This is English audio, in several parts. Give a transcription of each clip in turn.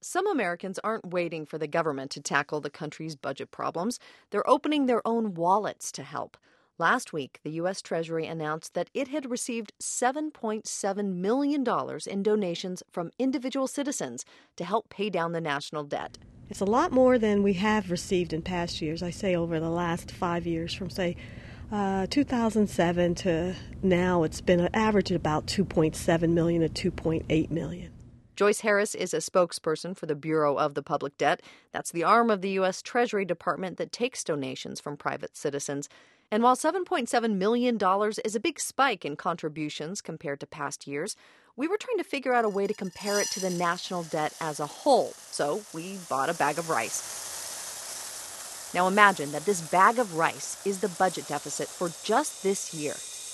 Some Americans aren't waiting for the government to tackle the country's budget problems. They're opening their own wallets to help. Last week, the U.S. Treasury announced that it had received $7.7 million in donations from individual citizens to help pay down the national debt. It's a lot more than we have received in past years, I say over the last 5 years. From, say, 2007 to now, it's been an average of about $2.7 million to $2.8 million. Joyce Harris is a spokesperson for the Bureau of the Public Debt. That's the arm of the U.S. Treasury Department that takes donations from private citizens. And while $7.7 million is a big spike in contributions compared to past years, we were trying to figure out a way to compare it to the national debt as a whole. So we bought a bag of rice. Now imagine that this bag of rice is the budget deficit for just this year.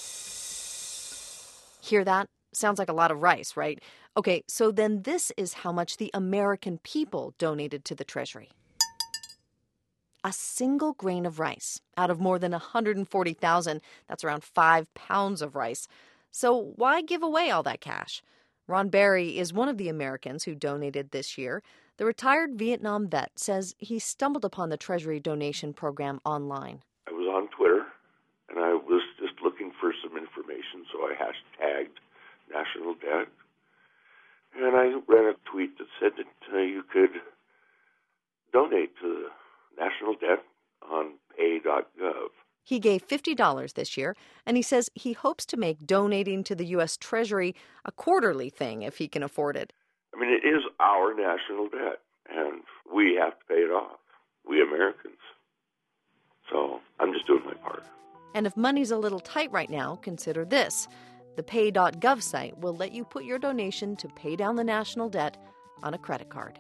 Hear that? Sounds like a lot of rice, right? Okay, so then this is how much the American people donated to the Treasury. A single grain of rice out of more than 140,000. That's around 5 pounds of rice. So why give away all that cash? Ron Berry is one of the Americans who donated this year. The retired Vietnam vet says he stumbled upon the Treasury donation program online. I was on Twitter, and I was just looking for some information, so I hashtagged national debt. And I ran a tweet that said that you could donate to the national debt on pay.gov. He gave $50 this year, and he says he hopes to make donating to the U.S. Treasury a quarterly thing if he can afford it. I mean, it is our national debt, and we have to pay it off, we Americans. So I'm just doing my part. And if money's a little tight right now, consider this. The pay.gov site will let you put your donation to pay down the national debt on a credit card.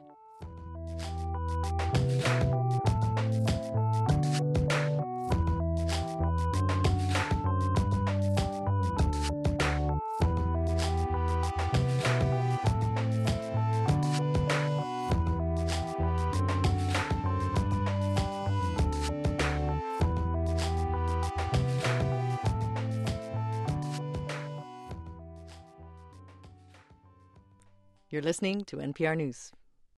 You're listening to NPR News.